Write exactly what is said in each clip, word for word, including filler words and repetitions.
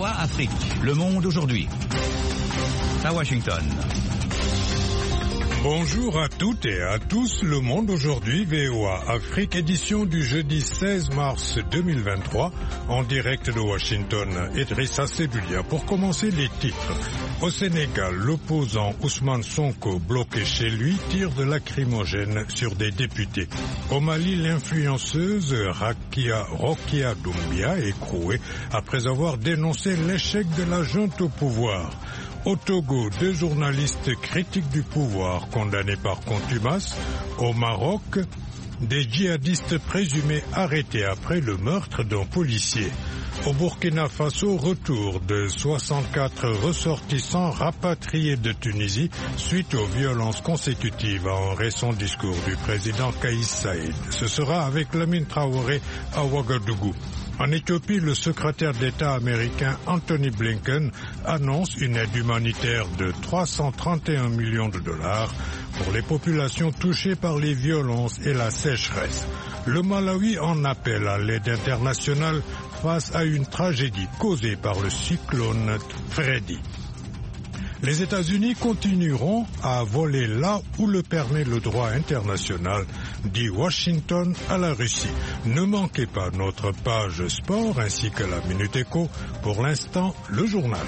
O A Afrique, Le Monde aujourd'hui. À Washington. Bonjour à toutes et à tous, Le Monde aujourd'hui, V O A Afrique, édition du jeudi seize mars deux mille vingt-trois, en direct de Washington. Idrissa Sebulia. Pour commencer, les titres. Au Sénégal, l'opposant Ousmane Sonko, bloqué chez lui, tire de lacrymogène sur des députés. Au Mali, l'influenceuse Rakia, Rokia Doumbia est écrouée après avoir dénoncé l'échec de la junte au pouvoir. Au Togo, deux journalistes critiques du pouvoir condamnés par contumace. Au Maroc, des djihadistes présumés arrêtés après le meurtre d'un policier. Au Burkina Faso, retour de soixante-quatre ressortissants rapatriés de Tunisie suite aux violences consécutives à un récent discours du président Kais Saïed. Ce sera avec Lamine Traoré à Ouagadougou. En Éthiopie, le secrétaire d'État américain Anthony Blinken annonce une aide humanitaire de trois cent trente et un millions de dollars pour les populations touchées par les violences et la sécheresse. Le Malawi en appelle à l'aide internationale face à une tragédie causée par le cyclone Freddy. Les États-Unis continueront à voler là où le permet le droit international, dit Washington à la Russie. Ne manquez pas notre page sport ainsi que la Minute Éco. Pour l'instant, le journal.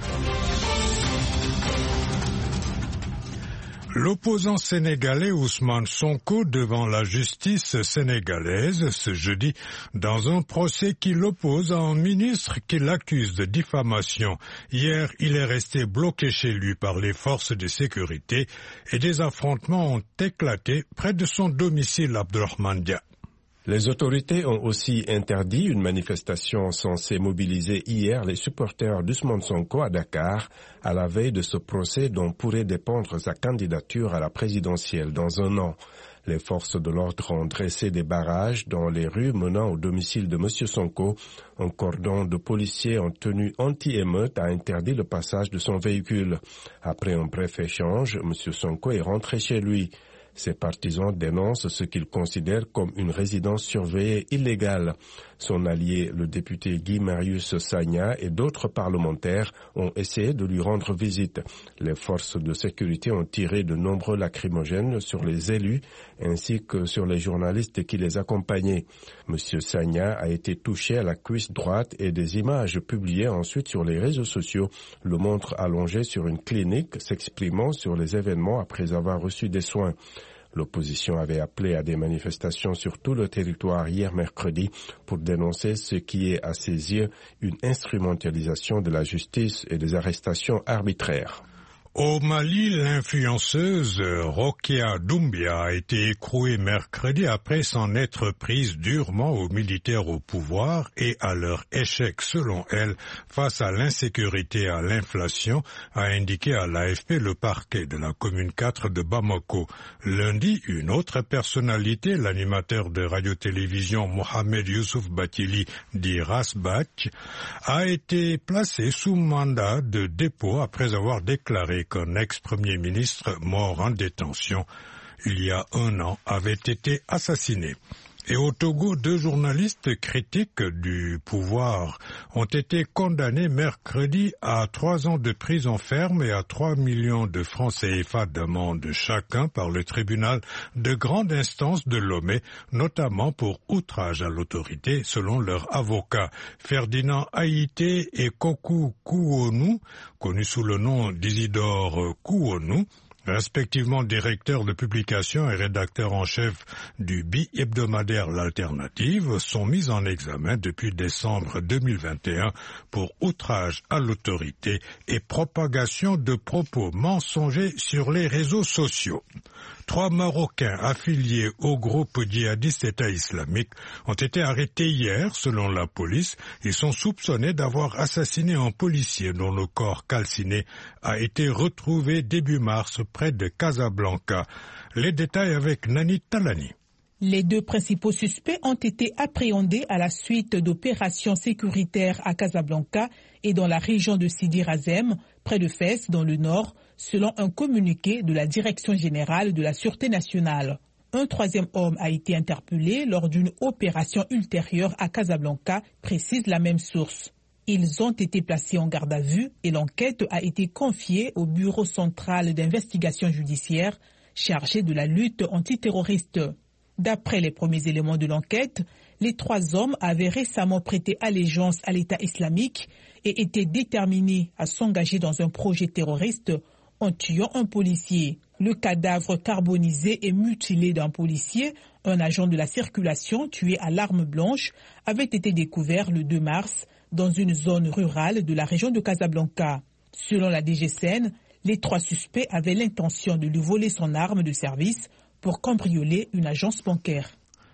L'opposant sénégalais Ousmane Sonko devant la justice sénégalaise ce jeudi dans un procès qui l'oppose à un ministre qui l'accuse de diffamation. Hier, il est resté bloqué chez lui par les forces de sécurité et des affrontements ont éclaté près de son domicile Abdourahmane Dia. Les autorités ont aussi interdit une manifestation censée mobiliser hier les supporters d'Ousmane Sonko à Dakar à la veille de ce procès dont pourrait dépendre sa candidature à la présidentielle dans un an. Les forces de l'ordre ont dressé des barrages dans les rues menant au domicile de M. Sonko. Un cordon de policiers en tenue anti-émeute a interdit le passage de son véhicule. Après un bref échange, M. Sonko est rentré chez lui. Ses partisans dénoncent ce qu'ils considèrent comme une résidence surveillée illégale. Son allié, le député Guy Marius Sagna et d'autres parlementaires ont essayé de lui rendre visite. Les forces de sécurité ont tiré de nombreux lacrymogènes sur les élus ainsi que sur les journalistes qui les accompagnaient. Monsieur Sagna a été touché à la cuisse droite et des images publiées ensuite sur les réseaux sociaux le montrent allongé sur une clinique s'exprimant sur les événements après avoir reçu des soins. L'opposition avait appelé à des manifestations sur tout le territoire hier mercredi pour dénoncer ce qui est à ses yeux une instrumentalisation de la justice et des arrestations arbitraires. Au Mali, l'influenceuse Rokia Doumbia a été écrouée mercredi après s'en être prise durement aux militaires au pouvoir et à leur échec, selon elle, face à l'insécurité et à l'inflation, a indiqué à l'A F P le parquet de la commune quatre de Bamako. Lundi, une autre personnalité, l'animateur de radio-télévision Mohamed Youssouf Batili, dit Rasbach, a été placé sous mandat de dépôt après avoir déclaré qu'un ex-premier ministre mort en détention il y a un an avait été assassiné. Et au Togo, deux journalistes critiques du pouvoir ont été condamnés mercredi à trois ans de prison ferme et à trois millions de francs C F A d'amende chacun par le tribunal de grande instance de Lomé, notamment pour outrage à l'autorité, selon leur avocat. Ferdinand Haïté et Kokou Kouonou, connus sous le nom d'Isidore Kouonou, respectivement directeur de publication et rédacteur en chef du bi-hebdomadaire L'Alternative, sont mis en examen depuis décembre deux mille vingt et un pour outrage à l'autorité et propagation de propos mensongers sur les réseaux sociaux. Trois Marocains affiliés au groupe djihadiste État islamique ont été arrêtés hier, selon la police. Ils sont soupçonnés d'avoir assassiné un policier dont le corps calciné a été retrouvé début mars près de Casablanca. Les détails avec Nani Talani. Les deux principaux suspects ont été appréhendés à la suite d'opérations sécuritaires à Casablanca et dans la région de Sidi Razem, près de Fès, dans le nord, selon un communiqué de la Direction générale de la Sûreté nationale. Un troisième homme a été interpellé lors d'une opération ultérieure à Casablanca, précise la même source. Ils ont été placés en garde à vue et l'enquête a été confiée au Bureau central d'investigation judiciaire chargé de la lutte antiterroriste. D'après les premiers éléments de l'enquête, les trois hommes avaient récemment prêté allégeance à l'État islamique et étaient déterminés à s'engager dans un projet terroriste en tuant un policier. Le cadavre carbonisé et mutilé d'un policier, un agent de la circulation tué à l'arme blanche, avait été découvert le deux mars dans une zone rurale de la région de Casablanca. Selon la D G C N, les trois suspects avaient l'intention de lui voler son arme de service pour cambrioler une agence bancaire.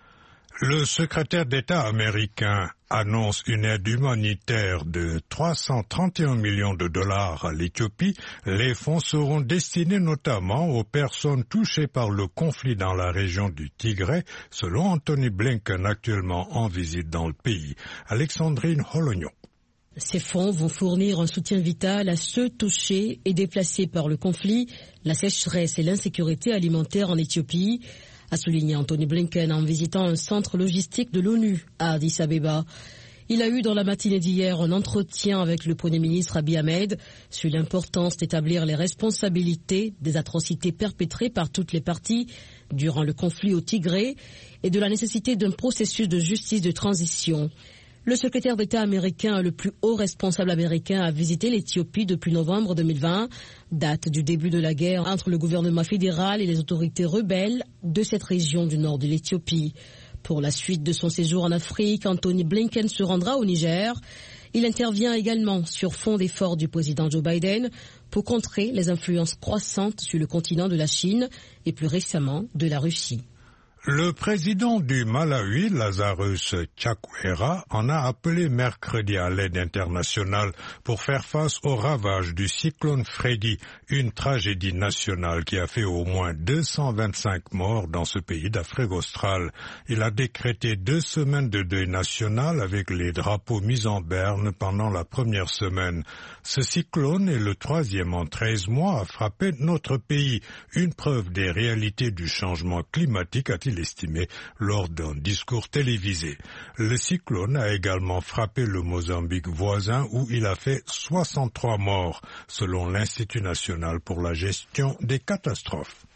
Le secrétaire d'État américain annonce une aide humanitaire de trois cent trente et un millions de dollars à l'Éthiopie. Les fonds seront destinés notamment aux personnes touchées par le conflit dans la région du Tigré, selon Anthony Blinken, actuellement en visite dans le pays. Alexandrine Holognon. Ces fonds vont fournir un soutien vital à ceux touchés et déplacés par le conflit, la sécheresse et l'insécurité alimentaire en Éthiopie, a souligné Anthony Blinken en visitant un centre logistique de l'ONU à Addis Abeba. Il a eu dans la matinée d'hier un entretien avec le Premier ministre Abiy Ahmed sur l'importance d'établir les responsabilités des atrocités perpétrées par toutes les parties durant le conflit au Tigré et de la nécessité d'un processus de justice de transition. Le secrétaire d'État américain, le plus haut responsable américain, a visité l'Éthiopie depuis novembre deux mille vingt, date du début de la guerre entre le gouvernement fédéral et les autorités rebelles de cette région du nord de l'Éthiopie. Pour la suite de son séjour en Afrique, Anthony Blinken se rendra au Niger. Il intervient également sur fond d'efforts du président Joe Biden pour contrer les influences croissantes sur le continent de la Chine et plus récemment de la Russie. Le président du Malawi, Lazarus Chakwera, en a appelé mercredi à l'aide internationale pour faire face aux ravages du cyclone Freddy, une tragédie nationale qui a fait au moins deux cent vingt-cinq morts dans ce pays d'Afrique australe. Il a décrété deux semaines de deuil national avec les drapeaux mis en berne pendant la première semaine. Ce cyclone est le troisième en treize mois à frapper notre pays, une preuve des réalités du changement climatique, a-t-il estimé lors d'un discours télévisé. Le cyclone a également frappé le Mozambique voisin où il a fait soixante-trois morts, selon l'Institut national pour la gestion des catastrophes.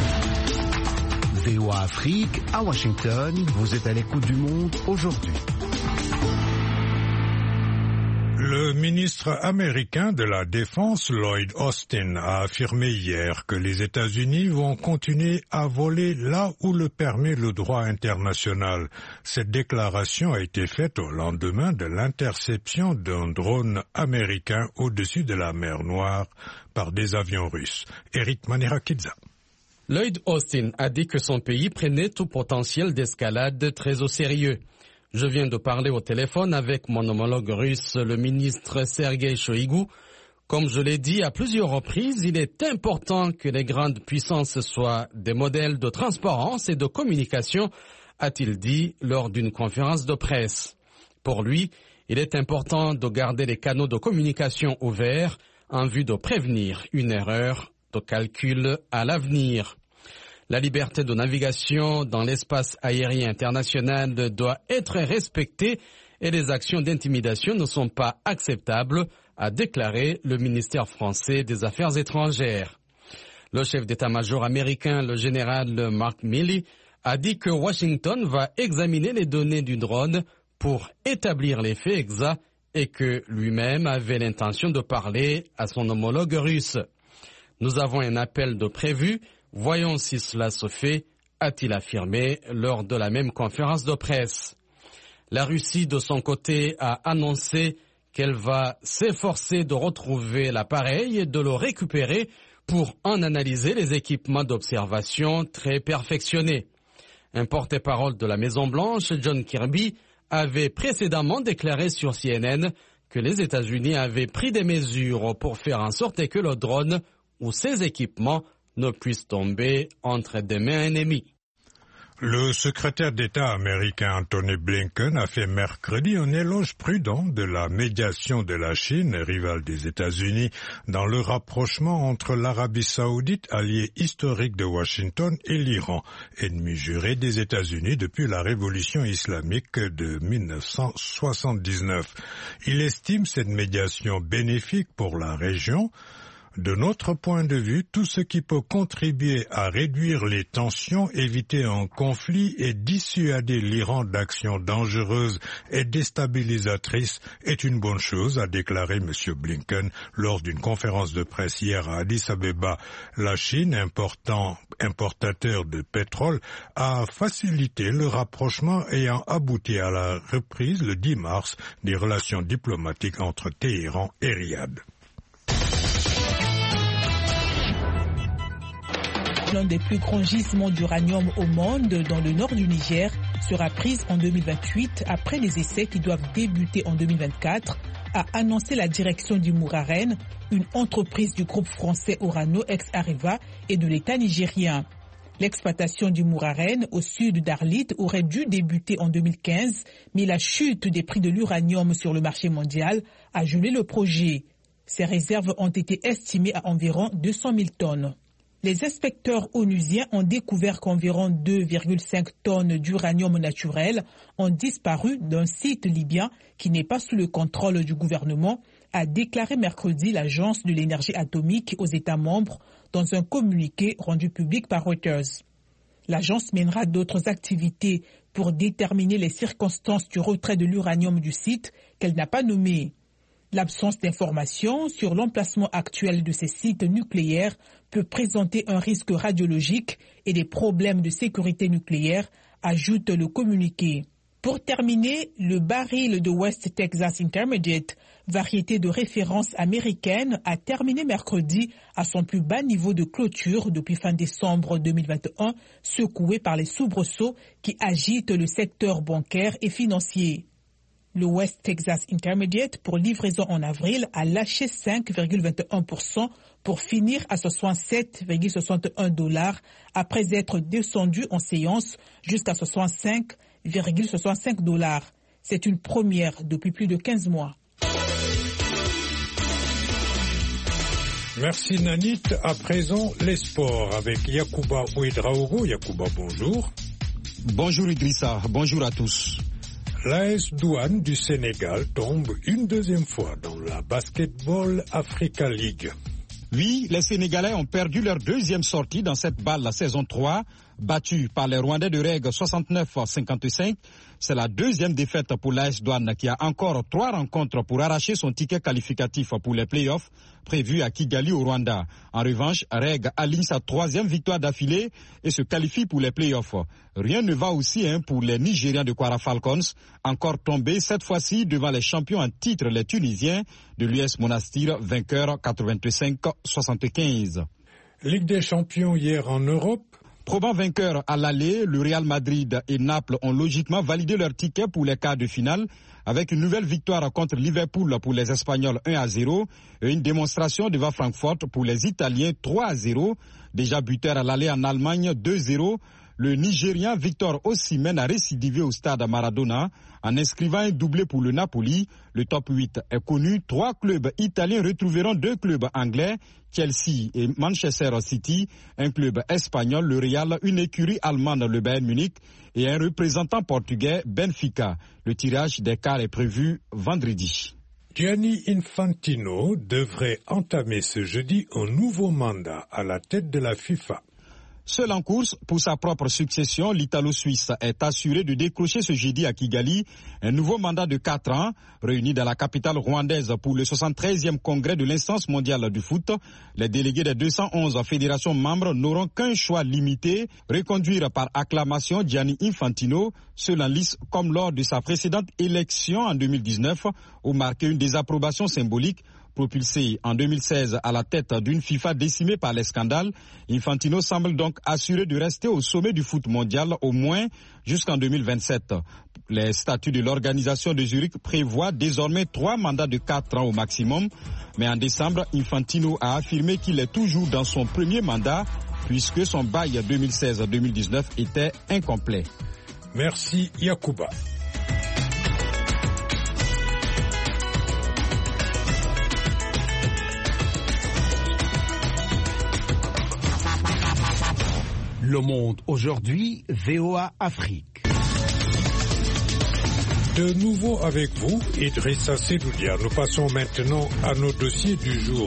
V O A Afrique, à Washington, vous êtes à l'écoute du monde aujourd'hui. Le ministre américain de la Défense, Lloyd Austin, a affirmé hier que les États-Unis vont continuer à voler là où le permet le droit international. Cette déclaration a été faite au lendemain de l'interception d'un drone américain au-dessus de la mer Noire par des avions russes. Eric Manirakidze. Lloyd Austin a dit que son pays prenait tout potentiel d'escalade très au sérieux. Je viens de parler au téléphone avec mon homologue russe, le ministre Sergei Shoigu. Comme je l'ai dit à plusieurs reprises, il est important que les grandes puissances soient des modèles de transparence et de communication, a-t-il dit lors d'une conférence de presse. Pour lui, il est important de garder les canaux de communication ouverts en vue de prévenir une erreur de calcul à l'avenir. La liberté de navigation dans l'espace aérien international doit être respectée et les actions d'intimidation ne sont pas acceptables, a déclaré le ministère français des Affaires étrangères. Le chef d'état-major américain, le général Mark Milley, a dit que Washington va examiner les données du drone pour établir les faits exacts et que lui-même avait l'intention de parler à son homologue russe. Nous avons un appel de prévu. Voyons si cela se fait, a-t-il affirmé lors de la même conférence de presse. La Russie, de son côté, a annoncé qu'elle va s'efforcer de retrouver l'appareil et de le récupérer pour en analyser les équipements d'observation très perfectionnés. Un porte-parole de la Maison-Blanche, John Kirby, avait précédemment déclaré sur C N N que les États-Unis avaient pris des mesures pour faire en sorte que le drone ou ses équipements ne puissent tomber entre des mains ennemies. Le secrétaire d'État américain Antony Blinken a fait mercredi un éloge prudent de la médiation de la Chine, rivale des États-Unis, dans le rapprochement entre l'Arabie saoudite, allié historique de Washington, et l'Iran, ennemi juré des États-Unis depuis la révolution islamique de mille neuf cent soixante-dix-neuf. Il estime cette médiation bénéfique pour la région. De notre point de vue, tout ce qui peut contribuer à réduire les tensions, éviter un conflit et dissuader l'Iran d'actions dangereuses et déstabilisatrices est une bonne chose, a déclaré M. Blinken lors d'une conférence de presse hier à Addis Abeba. La Chine, important importateur de pétrole, a facilité le rapprochement ayant abouti à la reprise le dix mars des relations diplomatiques entre Téhéran et Riyad. L'un des plus grands gisements d'uranium au monde, dans le nord du Niger, sera prise en deux mille vingt-huit après les essais qui doivent débuter en deux mille vingt-quatre, a annoncé la direction du Mouraren, une entreprise du groupe français Orano ex-Areva et de l'État nigérien. L'exploitation du Mouraren au sud d'Arlit aurait dû débuter en deux mille quinze, mais la chute des prix de l'uranium sur le marché mondial a gelé le projet. Ces réserves ont été estimées à environ deux cent mille tonnes. Les inspecteurs onusiens ont découvert qu'environ deux virgule cinq tonnes d'uranium naturel ont disparu d'un site libyen qui n'est pas sous le contrôle du gouvernement, a déclaré mercredi l'Agence de l'énergie atomique aux États membres dans un communiqué rendu public par Reuters. L'agence mènera d'autres activités pour déterminer les circonstances du retrait de l'uranium du site qu'elle n'a pas nommé. L'absence d'informations sur l'emplacement actuel de ces sites nucléaires peut présenter un risque radiologique et des problèmes de sécurité nucléaire, ajoute le communiqué. Pour terminer, le baril de West Texas Intermediate, variété de référence américaine, a terminé mercredi à son plus bas niveau de clôture depuis fin décembre deux mille vingt et un, secoué par les soubresauts qui agitent le secteur bancaire et financier. Le West Texas Intermediate, pour livraison en avril, a lâché cinq virgule vingt et un pour cent pour finir à soixante-sept virgule soixante et un dollars après être descendu en séance jusqu'à soixante-cinq virgule soixante-cinq dollars. C'est une première depuis plus de quinze mois. Merci Nanit. À présent, les sports avec Yacouba Ouedraogo. Yacouba, bonjour. Bonjour Idrissa, bonjour à tous. L'A S Douane du Sénégal tombe une deuxième fois dans la Basketball Africa League. Oui, les Sénégalais ont perdu leur deuxième sortie dans cette balle la saison trois, battus par les Rwandais de Reg soixante-neuf à cinquante-cinq. C'est la deuxième défaite pour l'A S Douane qui a encore trois rencontres pour arracher son ticket qualificatif pour les playoffs prévus à Kigali au Rwanda. En revanche, Reg aligne sa troisième victoire d'affilée et se qualifie pour les playoffs. Rien ne va aussi hein, pour les Nigérians de Kwara Falcons, encore tombés cette fois-ci devant les champions en titre, les Tunisiens de l'U S Monastir, vainqueurs quatre-vingt-cinq à soixante-quinze. Ligue des champions hier en Europe. Probant vainqueur à l'aller, le Real Madrid et Naples ont logiquement validé leur ticket pour les quarts de finale avec une nouvelle victoire contre Liverpool pour les Espagnols un à zéro et une démonstration devant Francfort pour les Italiens trois à zéro. Déjà buteur à l'aller en Allemagne deux zéro. Le Nigérian Victor Osimhen a récidivé au stade Maradona en inscrivant un doublé pour le Napoli. Le top huit est connu. Trois clubs italiens retrouveront deux clubs anglais, Chelsea et Manchester City, un club espagnol, le Real, une écurie allemande, le Bayern Munich, et un représentant portugais, Benfica. Le tirage des quarts est prévu vendredi. Gianni Infantino devrait entamer ce jeudi un nouveau mandat à la tête de la FIFA. Seul en course pour sa propre succession, l'Italo-Suisse est assuré de décrocher ce jeudi à Kigali un nouveau mandat de quatre ans, réuni dans la capitale rwandaise pour le soixante-treizième congrès de l'instance mondiale du foot. Les délégués des deux cent onze fédérations membres n'auront qu'un choix limité, reconduire par acclamation Gianni Infantino, seul en lice comme lors de sa précédente élection en deux mille dix-neuf, où marquait une désapprobation symbolique. Propulsé en deux mille seize à la tête d'une FIFA décimée par les scandales, Infantino semble donc assuré de rester au sommet du foot mondial au moins jusqu'en deux mille vingt-sept. Les statuts de l'organisation de Zurich prévoient désormais trois mandats de quatre ans au maximum. Mais en décembre, Infantino a affirmé qu'il est toujours dans son premier mandat puisque son bail deux mille seize à deux mille dix-neuf était incomplet. Merci Yacouba. Le Monde aujourd'hui, V O A Afrique. De nouveau avec vous, Idrissa Sedoudia. Nous passons maintenant à nos dossiers du jour.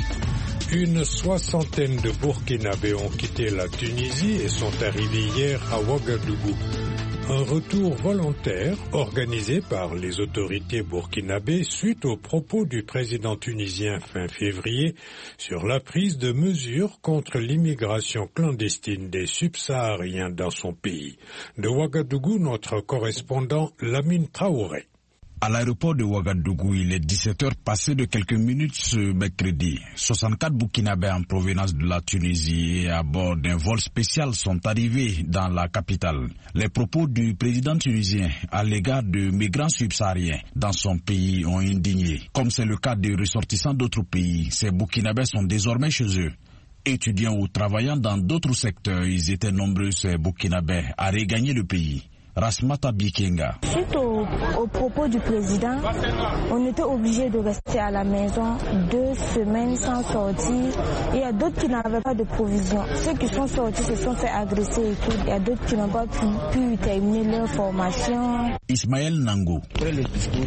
Une soixantaine de Burkinabés ont quitté la Tunisie et sont arrivés hier à Ouagadougou. Un retour volontaire organisé par les autorités burkinabées suite aux propos du président tunisien fin février sur la prise de mesures contre l'immigration clandestine des subsahariens dans son pays. De Ouagadougou, notre correspondant Lamine Traoré. À l'aéroport de Ouagadougou, il est dix-sept heures passées de quelques minutes ce mercredi. soixante-quatre Burkinabés en provenance de la Tunisie et à bord d'un vol spécial sont arrivés dans la capitale. Les propos du président tunisien à l'égard de migrants subsahariens dans son pays ont indigné. Comme c'est le cas des ressortissants d'autres pays, ces Burkinabés sont désormais chez eux. Étudiants ou travaillant dans d'autres secteurs, ils étaient nombreux ces Burkinabés à regagner le pays. Rasmata Bikenga. Suite au, au propos du président, on était obligé de rester à la maison deux semaines sans sortir. Il y a d'autres qui n'avaient pas de provisions. Ceux qui sont sortis se sont fait agresser et tout. Il y a d'autres qui n'ont pas pu, pu terminer leur formation. Ismaël Nango. Après le discours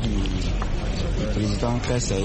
du président Kassai,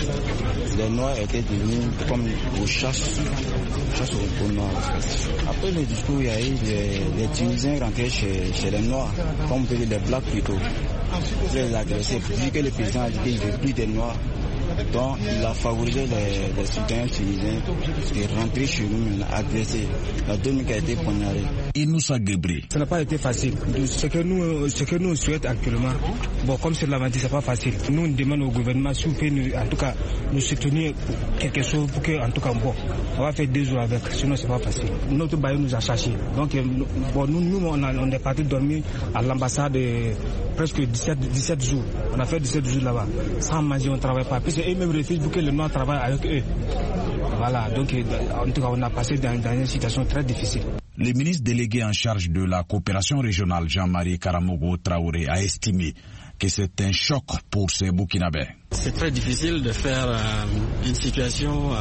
les Noirs étaient devenus comme aux chasses, chasses aux Noirs. Après le discours, il y a eu les, les Tunisiens rentrés chez, chez les Noirs, comme on peut dire les Blacks plutôt. Ils les agressés. Vu que le président a dit qu'il ne veut plus des Noirs, donc il a favorisé les, les citoyens tunisiens de rentrer chez nous, agressés. La Dominique a été poignardée. Inoussa Gebré. Ça n'a pas été facile. Ce que nous, ce que nous souhaitons actuellement, bon, comme c'est l'a dit, c'est pas facile. Nous, on demande au gouvernement si vous pouvez nous, en tout cas, nous soutenir quelque chose pour que, en tout cas, bon, on va faire deux jours avec. Sinon, c'est pas facile. Notre bailleur nous a cherché. Donc, bon, nous, nous, on, a, on est parti dormir à l'ambassade presque dix-sept jours. On a fait dix-sept jours là-bas. Sans manger, on ne travaille pas. Puis c'est eux-mêmes refusent pour que les Noirs travaillent avec eux. Voilà. Donc, en tout cas, on a passé dans, dans une situation très difficile. Le ministre délégué en charge de la coopération régionale, Jean-Marie Karamogo Traoré, a estimé que c'est un choc pour ces Burkinabés. C'est très difficile de faire euh, une situation euh,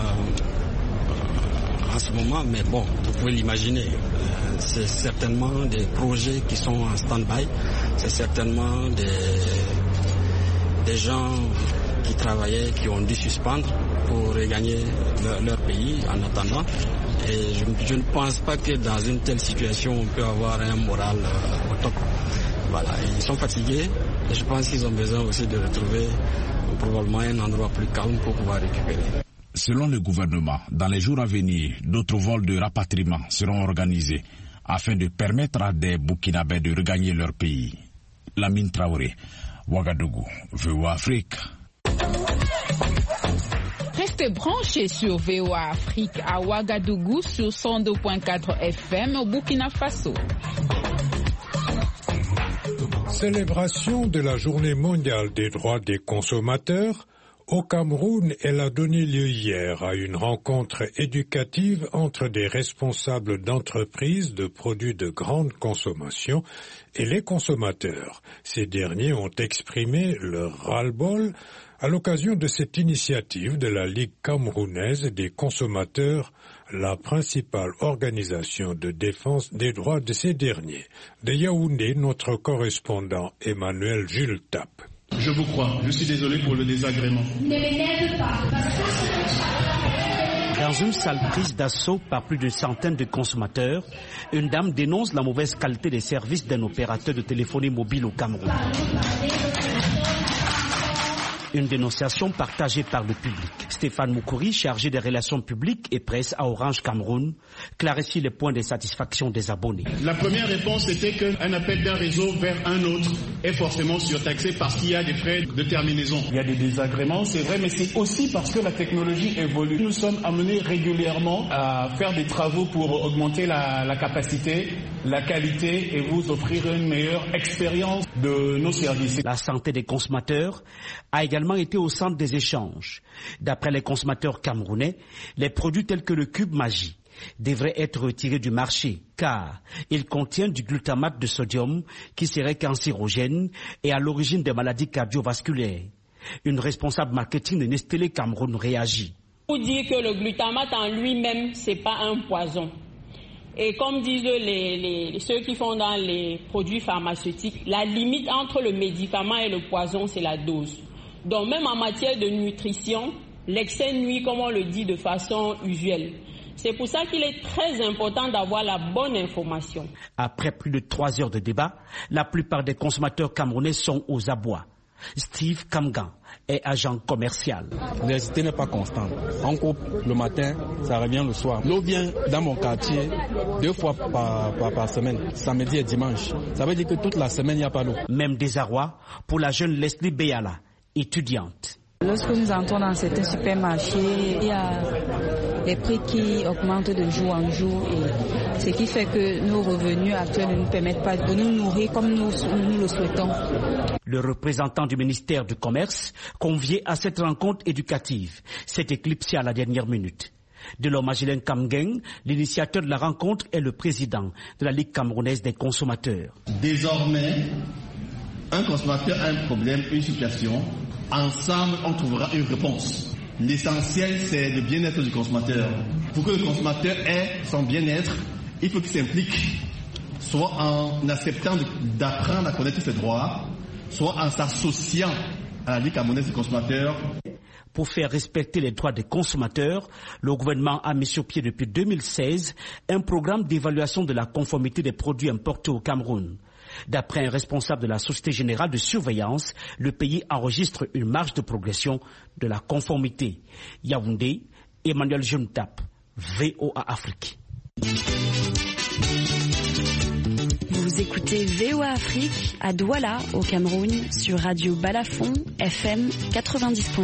en ce moment, mais bon, vous pouvez l'imaginer. Euh, c'est certainement des projets qui sont en stand-by. C'est certainement des, des gens qui travaillaient, qui ont dû suspendre pour regagner leur, leur pays en attendant. Et je, je ne pense pas que dans une telle situation, on peut avoir un moral euh, au top. Voilà, ils sont fatigués et je pense qu'ils ont besoin aussi de retrouver euh, probablement un endroit plus calme pour pouvoir récupérer. Selon le gouvernement, dans les jours à venir, d'autres vols de rapatriement seront organisés afin de permettre à des Burkinabés de regagner leur pays. Lamine Traoré, Ouagadougou, V O A Afrique. Restez branchés sur V O A Afrique à Ouagadougou sur cent deux virgule quatre F M au Burkina Faso. Célébration de la Journée mondiale des droits des consommateurs. Au Cameroun, elle a donné lieu hier à une rencontre éducative entre des responsables d'entreprises de produits de grande consommation et les consommateurs. Ces derniers ont exprimé leur ras-le-bol à l'occasion de cette initiative de la Ligue camerounaise des consommateurs, la principale organisation de défense des droits de ces derniers. De Yaoundé, notre correspondant Emmanuel Jules Tap. Je vous crois, je suis désolé pour le désagrément. Ne m'énerve pas. Dans une salle prise d'assaut par plus d'une centaine de consommateurs, une dame dénonce la mauvaise qualité des services d'un opérateur de téléphonie mobile au Cameroun. Une dénonciation partagée par le public. Stéphane Moukouri, chargé des relations publiques et presse à Orange Cameroun, clarifie les points de satisfaction des abonnés. La première réponse était qu'un appel d'un réseau vers un autre est forcément surtaxé parce qu'il y a des frais de terminaison. Il y a des désagréments, c'est vrai, mais c'est aussi parce que la technologie évolue. Nous sommes amenés régulièrement à faire des travaux pour augmenter la, la capacité, la qualité et vous offrir une meilleure expérience de nos services. La santé des consommateurs a également été au centre des échanges. D'après les consommateurs camerounais, les produits tels que le cube Magie, devrait être retiré du marché car il contient du glutamate de sodium qui serait cancérogène et à l'origine des maladies cardiovasculaires. Une responsable marketing de Nestlé Cameroun réagit. Pour dire que le glutamate en lui-même, ce n'est pas un poison. Et comme disent les, les, ceux qui font dans les produits pharmaceutiques, la limite entre le médicament et le poison, c'est la dose. Donc même en matière de nutrition, l'excès nuit, comme on le dit de façon usuelle. C'est pour ça qu'il est très important d'avoir la bonne information. Après plus de trois heures de débat, la plupart des consommateurs camerounais sont aux abois. Steve Kamgan est agent commercial. L'électricité n'est pas constante. On coupe le matin, ça revient le soir. L'eau vient dans mon quartier deux fois par, par, par semaine, samedi et dimanche. Ça veut dire que toute la semaine, il n'y a pas d'eau. Même désarroi pour la jeune Leslie Beyala, étudiante. Lorsque nous entrons dans certains supermarchés, il y a des prix qui augmentent de jour en jour et ce qui fait que nos revenus actuels ne nous permettent pas de nous nourrir comme nous, nous le souhaitons. Le représentant du ministère du Commerce, convié à cette rencontre éducative, s'est éclipsé à la dernière minute. De l'homme Agilène Kamgen, l'initiateur de la rencontre est le président de la Ligue camerounaise des consommateurs. Désormais, un consommateur a un problème, une situation. Ensemble, on trouvera une réponse. L'essentiel, c'est le bien-être du consommateur. Pour que le consommateur ait son bien-être, il faut qu'il s'implique, soit en acceptant d'apprendre à connaître ses droits, soit en s'associant à la Ligue camerounaise des consommateurs. Pour faire respecter les droits des consommateurs, le gouvernement a mis sur pied depuis deux mille seize un programme d'évaluation de la conformité des produits importés au Cameroun. D'après un responsable de la Société Générale de Surveillance, le pays enregistre une marge de progression de la conformité. Yaoundé, Emmanuel Jemtap, V O A Afrique. Vous écoutez V O A Afrique à Douala, au Cameroun, sur Radio Balafon, F M quatre-vingt-dix point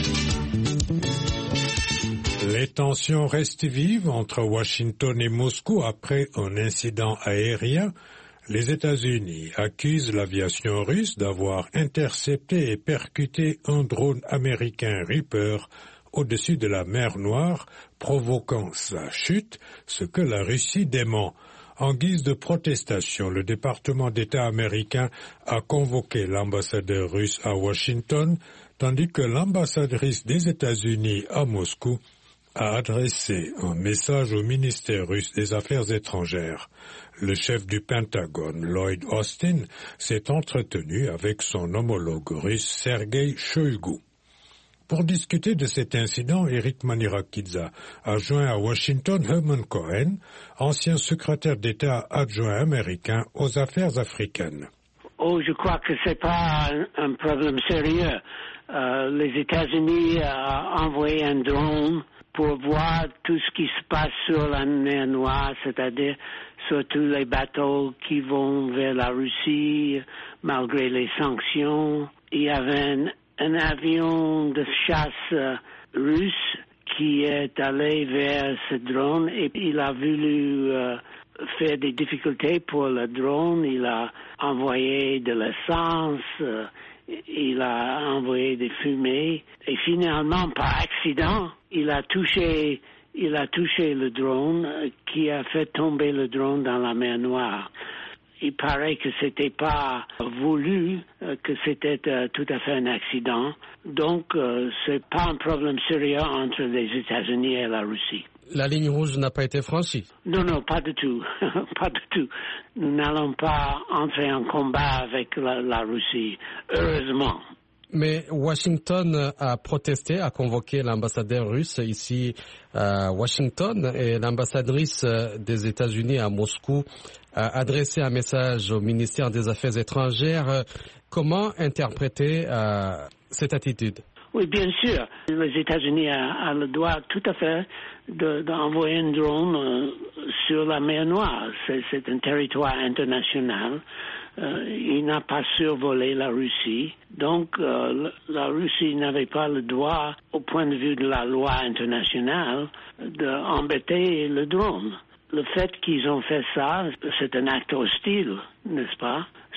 deux. Les tensions restent vives entre Washington et Moscou après un incident aérien. Les États-Unis accusent l'aviation russe d'avoir intercepté et percuté un drone américain Reaper au-dessus de la mer Noire, provoquant sa chute, ce que la Russie dément. En guise de protestation, le département d'État américain a convoqué l'ambassadeur russe à Washington, tandis que l'ambassadrice des États-Unis à Moscou a adressé un message au ministère russe des Affaires étrangères. Le chef du Pentagone, Lloyd Austin, s'est entretenu avec son homologue russe Sergei Shoigu. Pour discuter de cet incident, Eric Manirakidze a joint à Washington Herman Cohen, ancien secrétaire d'État adjoint américain aux affaires africaines. Oh, je crois que c'est pas un, un problème sérieux. Euh, les États-Unis ont envoyé un drone pour voir tout ce qui se passe sur la mer Noire, c'est-à-dire sur tous les bateaux qui vont vers la Russie, malgré les sanctions. Il y avait un, un avion de chasse euh, russe qui est allé vers ce drone et il a voulu euh, faire des difficultés pour le drone. Il a envoyé de l'essence, euh, il a envoyé des fumées et finalement, par accident, il a touché, il a touché le drone euh, qui a fait tomber le drone dans la mer Noire. Il paraît que c'était pas voulu, euh, que c'était euh, tout à fait un accident. Donc, euh, c'est pas un problème sérieux entre les États-Unis et la Russie. La ligne rouge n'a pas été franchie? Non, non, pas du tout. Pas du tout. Nous n'allons pas entrer en combat avec la, la Russie, heureusement. Mais Washington a protesté, a convoqué l'ambassadeur russe ici à Washington et l'ambassadrice des États-Unis à Moscou a adressé un message au ministère des Affaires étrangères. Comment interpréter euh, cette attitude? Oui, bien sûr. Les États-Unis ont le droit tout à fait d'envoyer un drone euh, sur la mer Noire. C'est, c'est un territoire international. Euh, il n'a pas survolé la Russie. Donc, euh, la Russie n'avait pas le droit, au point de vue de la loi internationale, d'embêter le drone. Le fait qu'ils ont fait ça, c'est un acte hostile, n'est-ce pas?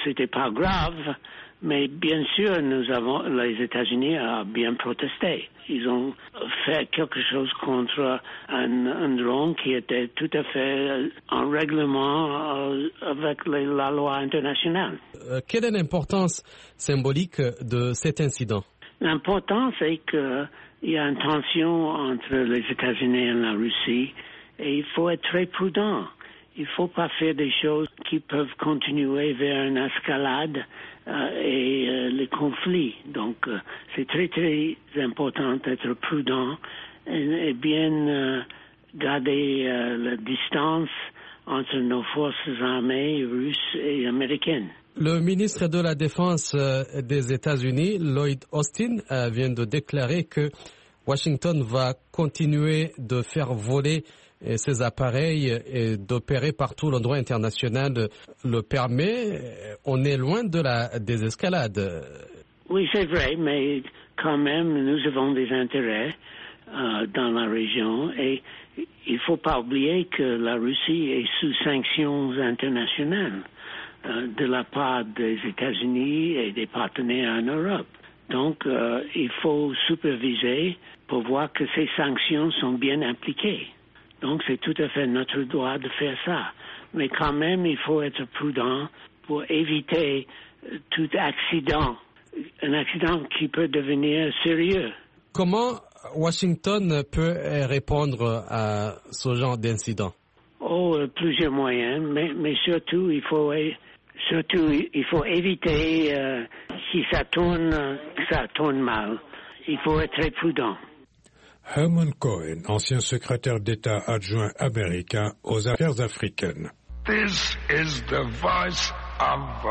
c'était pas grave, mais bien sûr, nous avons, les États-Unis ont bien protesté. Ils ont fait quelque chose contre un, un drone qui était tout à fait en règlement euh, avec les, la loi internationale. Euh, quelle est l'importance symbolique de cet incident? L'important, c'est qu'il y a une tension entre les États-Unis et la Russie et il faut être très prudent. Il ne faut pas faire des choses qui peuvent continuer vers une escalade euh, et euh, les conflits. Donc, euh, c'est très, très important d'être prudent et, et bien euh, garder euh, la distance entre nos forces armées russes et américaines. Le ministre de la Défense des États-Unis, Lloyd Austin, vient de déclarer que Washington va continuer de faire voler ces appareils et d'opérer partout. Le droit international le permet. On est loin de la désescalade. Oui, c'est vrai, mais quand même, nous avons des intérêts euh, dans la région et il ne faut pas oublier que la Russie est sous sanctions internationales de la part des États-Unis et des partenaires en Europe. Donc, euh, il faut superviser pour voir que ces sanctions sont bien appliquées. Donc, c'est tout à fait notre droit de faire ça. Mais quand même, il faut être prudent pour éviter tout accident, un accident qui peut devenir sérieux. Comment Washington peut répondre à ce genre d'incident? Oh, plusieurs moyens, mais, mais surtout, il faut... Surtout, il faut éviter euh, si ça tourne, ça tourne mal. Il faut être très prudent. Herman Cohen, ancien secrétaire d'État adjoint américain aux affaires africaines. This is the voice of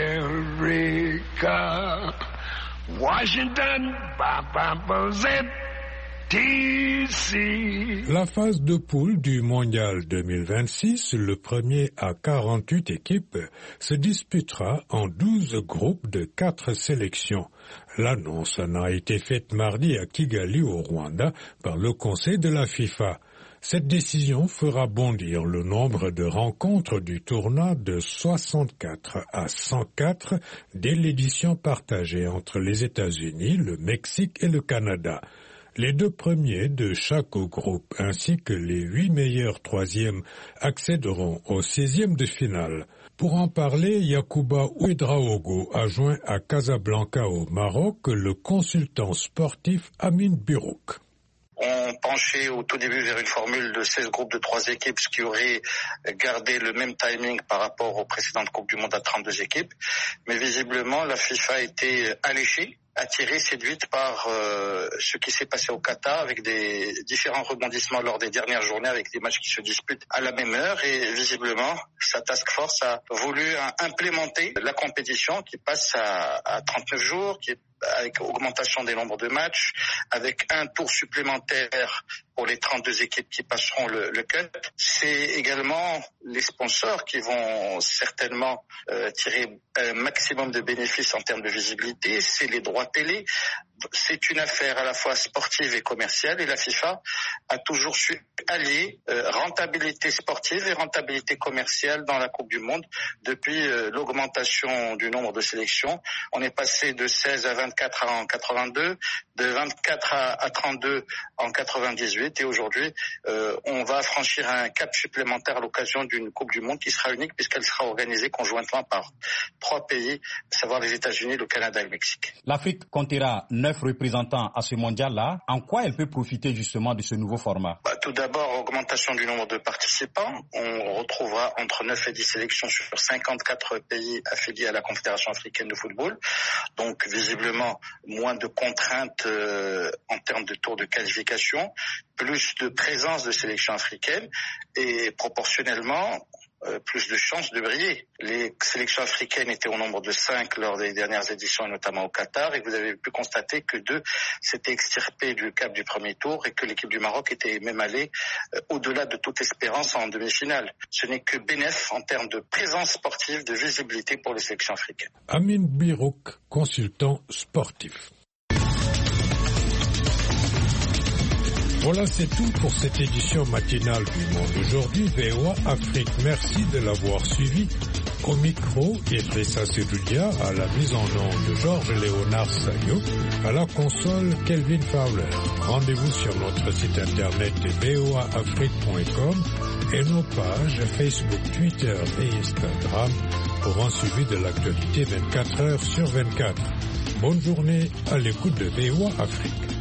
America. Washington, D C. La phase de poule du Mondial deux mille vingt-six, le premier à quarante-huit équipes, se disputera en douze groupes de quatre sélections. L'annonce en a été faite mardi à Kigali au Rwanda par le Conseil de la FIFA. Cette décision fera bondir le nombre de rencontres du tournoi de soixante-quatre à cent quatre dès l'édition partagée entre les États-Unis, le Mexique et le Canada. Les deux premiers de chaque groupe ainsi que les huit meilleurs troisièmes accéderont au seizième de finale. Pour en parler, Yacouba Ouedraogo, adjoint à Casablanca au Maroc, le consultant sportif Amin Birouk. On penchait au tout début vers une formule de seize groupes de trois équipes, ce qui aurait gardé le même timing par rapport aux précédentes Coupes du Monde à trente-deux équipes. Mais visiblement, la FIFA a été alléchée, attirée, séduite par euh, ce qui s'est passé au Qatar avec des différents rebondissements lors des dernières journées avec des matchs qui se disputent à la même heure et visiblement sa task force a voulu uh, implémenter la compétition qui passe à, à trente-neuf jours, qui est avec augmentation des nombres de matchs, avec un tour supplémentaire pour les trente-deux équipes qui passeront le, le cut. C'est également les sponsors qui vont certainement euh, tirer un maximum de bénéfices en termes de visibilité. C'est les droits télé. C'est une affaire à la fois sportive et commerciale et la FIFA a toujours su allier euh, rentabilité sportive et rentabilité commerciale dans la Coupe du Monde depuis euh, l'augmentation du nombre de sélections. On est passé de seize à vingt-quatre en quatre-vingt-deux, de vingt-quatre à trente-deux en quatre-vingt-dix-huit et aujourd'hui euh, on va franchir un cap supplémentaire à l'occasion d'une Coupe du Monde qui sera unique puisqu'elle sera organisée conjointement par trois pays, à savoir les États-Unis, le Canada et le Mexique. L'Afrique comptera neuf représentants à ce mondial-là. En quoi elle peut profiter justement de ce nouveau format? Bah, tout d'abord, augmentation du nombre de participants. On retrouvera entre neuf et dix sélections sur cinquante-quatre pays affiliés à la Confédération africaine de football. Donc, visiblement, moins de contraintes euh, en termes de tour de qualification, plus de présence de sélections africaines et proportionnellement, Euh, plus de chances de briller. Les sélections africaines étaient au nombre de cinq lors des dernières éditions, et notamment au Qatar, et vous avez pu constater que deux s'étaient extirpées du cap du premier tour et que l'équipe du Maroc était même allée euh, au-delà de toute espérance en demi-finale. Ce n'est que bénéf en termes de présence sportive, de visibilité pour les sélections africaines. Amin Birouk, consultant sportif. Voilà, c'est tout pour cette édition matinale du Monde Aujourd'hui. V O A Afrique, merci de l'avoir suivi. Au micro, Idrissa Seroudia, à la mise en onde de Georges Léonard Sayo, à la console Kelvin Fowler. Rendez-vous sur notre site internet v o a afrique point com et nos pages Facebook, Twitter et Instagram pour un suivi de l'actualité vingt-quatre heures sur vingt-quatre. Bonne journée à l'écoute de V O A Afrique.